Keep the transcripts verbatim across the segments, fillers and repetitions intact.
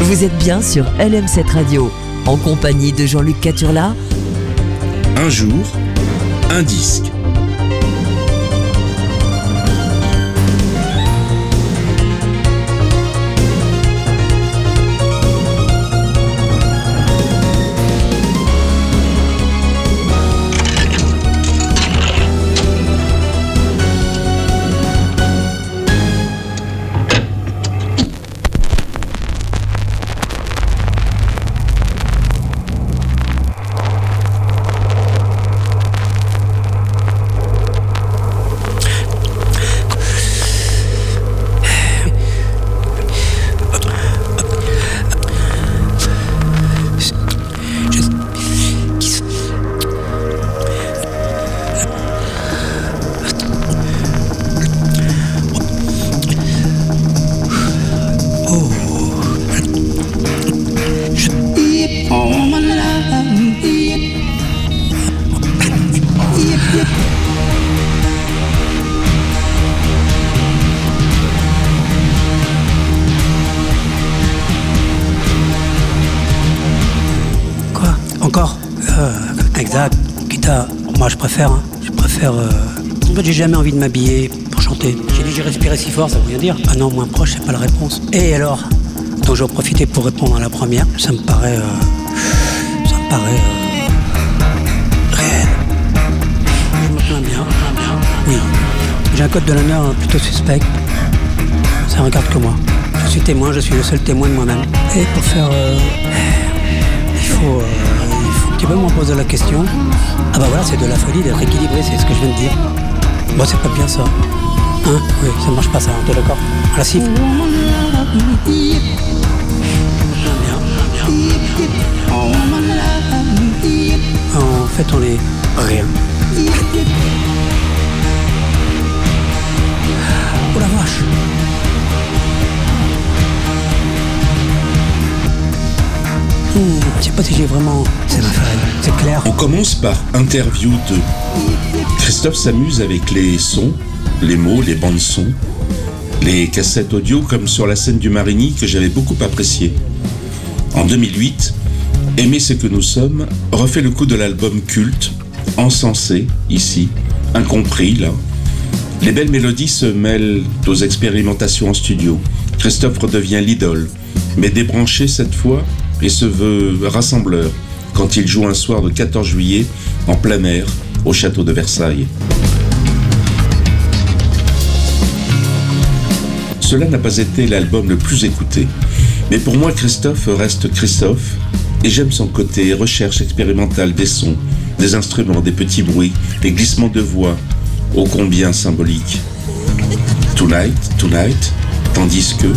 Vous êtes bien sur L M sept Radio, en compagnie de Jean-Luc Caturla. Un jour, un disque. Encore euh, Exact, guitare. Moi je préfère, hein. je préfère... Euh... En fait j'ai jamais envie de m'habiller pour chanter. J'ai dit j'ai respiré si fort, ça veut rien dire. Ah non, moins proche, c'est pas la réponse. Et alors? Donc j'en profiter pour répondre à la première. Ça me paraît... Euh... Ça me paraît... Euh... réel. Je me plains bien, bien. Oui. J'ai un code de l'honneur plutôt suspect. Ça regarde que moi. Je suis témoin, je suis le seul témoin de moi-même. Et pour faire... Euh... Il faut... Euh... Tu peux me poser la question. Ah bah voilà, c'est de la folie d'être équilibré, c'est ce que je viens de dire. Bon, c'est pas bien ça. Hein? Oui, ça marche pas ça, t'es d'accord? À la siffle. Bien, bien. En fait, on est rien. Oh la vache! Hmm, je sais pas si j'ai vraiment... C'est ma faille, c'est clair. On commence par interview de... Christophe s'amuse avec les sons, les mots, les bandes son, les cassettes audio comme sur la scène du Marigny que j'avais beaucoup apprécié. En deux mille huit, Aimer ce que nous sommes refait le coup de l'album culte, encensé, ici, incompris, là. Les belles mélodies se mêlent aux expérimentations en studio. Christophe redevient l'idole, mais débranché cette fois et se veut rassembleur quand il joue un soir de quatorze juillet en plein air au château de Versailles. Cela n'a pas été l'album le plus écouté, mais pour moi Christophe reste Christophe et j'aime son côté recherche expérimentale des sons, des instruments, des petits bruits, des glissements de voix, ô combien symboliques. Tonight, tonight, tandis que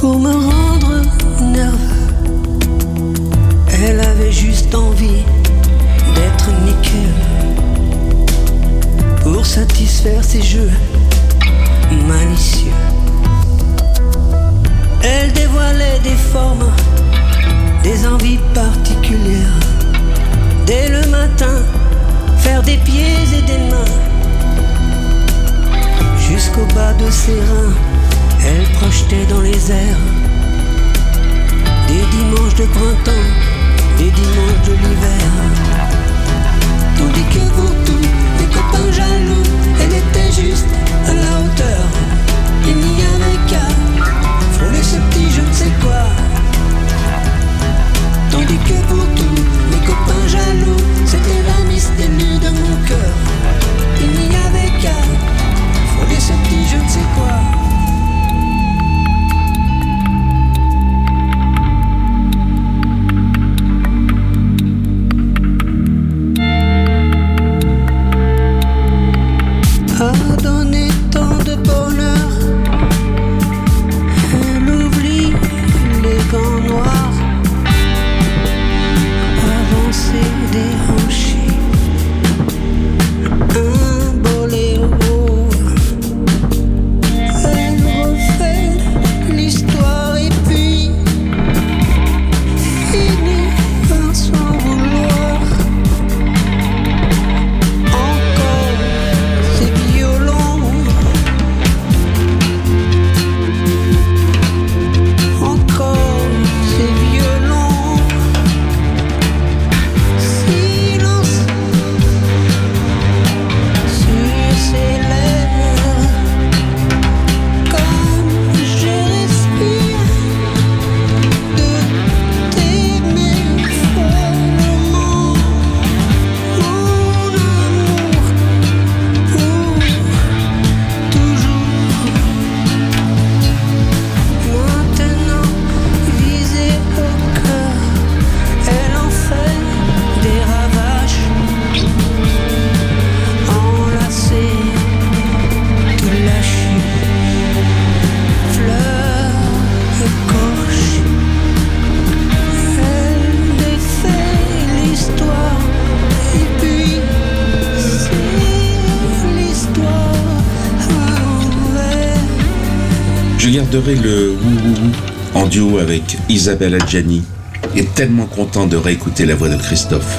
pour me rendre nerveux. Elle avait juste envie d'être niquée pour satisfaire ses jeux malicieux. Elle dévoilait des formes, des envies particulières. Dès le matin, faire des pieds et des mains. Jusqu'au bas de ses reins, elle projetait dans les airs des dimanches de printemps, des dimanches de l'hiver. Tandis que pour tous les copains jaloux, elle était juste à la hauteur. Il n'y avait qu'à frôler ce petit je ne sais quoi. Tandis que pour tous les copains jaloux, c'était la Miss Télu de mon cœur. Il n'y avait qu'à frôler ce petit je ne sais quoi. A donné tant de bonheur, elle oublie les gants noirs, avancer déhanché, un boléro. Elle refait l'histoire et puis finit par s'en vouloir. Encore ces violons, encore ces violons. Silence sur ses lèvres, comme je respire, de t'aimer follement, mon amour, pour toujours. Maintenant visée au cœur, elle en fait des ravages. Enlacée, tout lâché, fleur écorchée. Elle défait l'histoire et puis c'est l'histoire à l'envers. Je garderai le wouhouhou en duo avec Isabelle Adjani et tellement content de réécouter la voix de Christophe.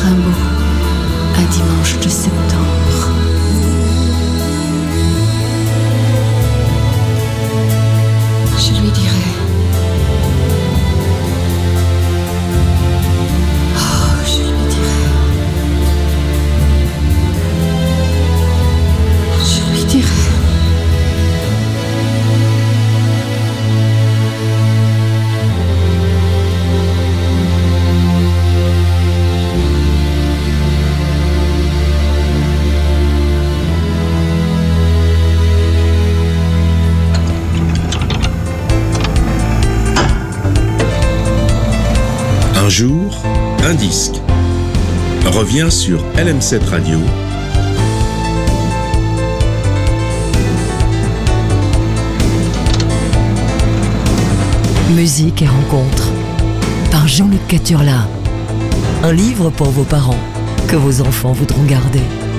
Rimbaud, un dimanche de septembre. Je lui dirai. Oh, je lui dirai. Je lui dirai. Un jour, un disque revient sur L M sept Radio. Musique et rencontres par Jean-Luc Caturla. Un livre pour vos parents que vos enfants voudront garder.